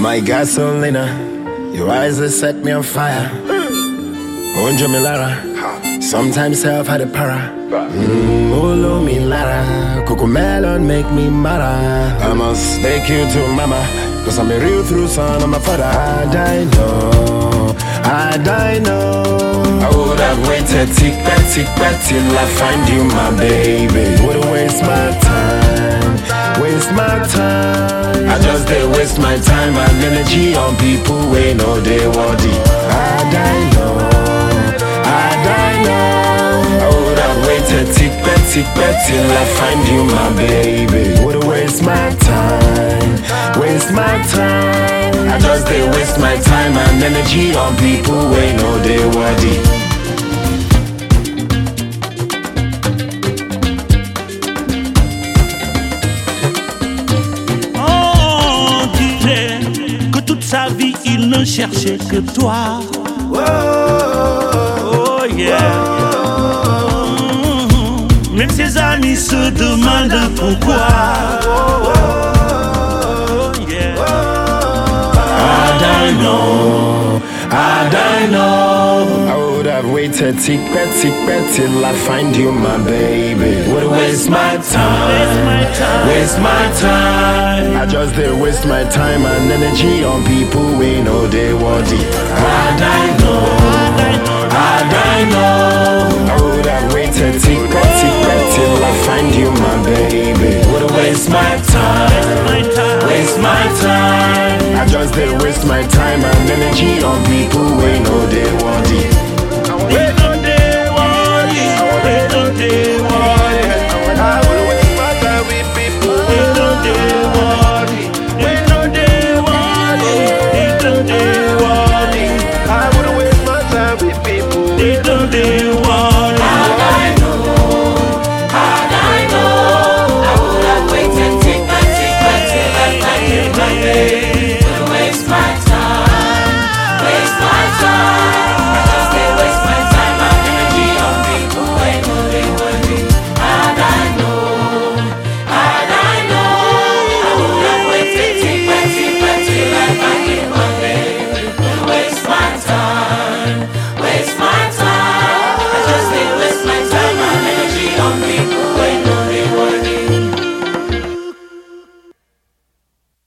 My gasolina, your eyes that set me on fire. Onjo mi lara, sometimes I've had a para. Olo mi lara, coco melon make me mara. I must take you to mama, cause I'm a real true son of my father. I die no. I would have waited tick back till I find you, my baby. Wouldn't waste my time. I just did waste my time and energy on people we know they worthy. I die no. I would have waited tick back till I find you, my baby. Wouldn't waste my time. I just did waste my time and energy on people we know they worthy. Sa vie, il ne cherchait que toi. Oh yeah. Même ses amis se demandent pourquoi. Oh yeah. I don't know. I would have waited tick back till I find you, my baby. Would waste my time. I just did waste my time and energy on people we know they worthy. I don't know. I would have waited tick back till I find you, my baby. Would waste my time. I just did waste my time and energy on people we know they worthy. I would waste my time with people we know they worthy. I would waste my time with people.